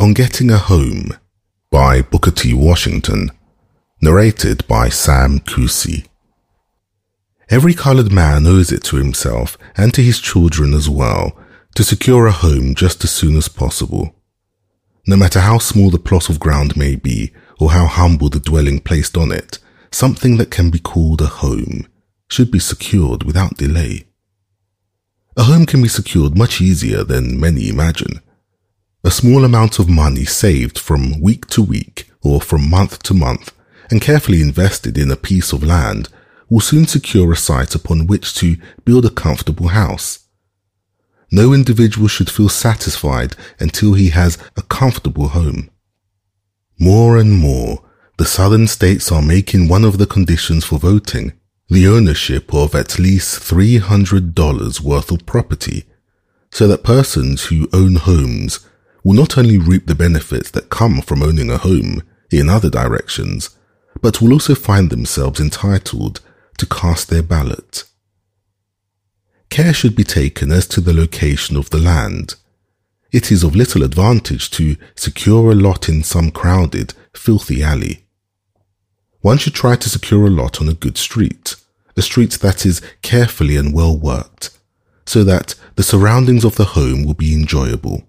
On Getting a Home by Booker T. Washington, narrated by Sam Kusi. Every colored man owes it to himself and to his children as well to secure a home just as soon as possible. No matter how small the plot of ground may be or how humble the dwelling placed on it, something that can be called a home should be secured without delay. A home can be secured much easier than many imagine. A small amount of money saved from week to week or from month to month and carefully invested in a piece of land will soon secure a site upon which to build a comfortable house. No individual should feel satisfied until he has a comfortable home. More and more, the southern states are making one of the conditions for voting the ownership of at least $300 worth of property, so that persons who own homes will not only reap the benefits that come from owning a home in other directions, but will also find themselves entitled to cast their ballot. Care should be taken as to the location of the land. It is of little advantage to secure a lot in some crowded, filthy alley. One should try to secure a lot on a good street, a street that is carefully and well worked, so that the surroundings of the home will be enjoyable.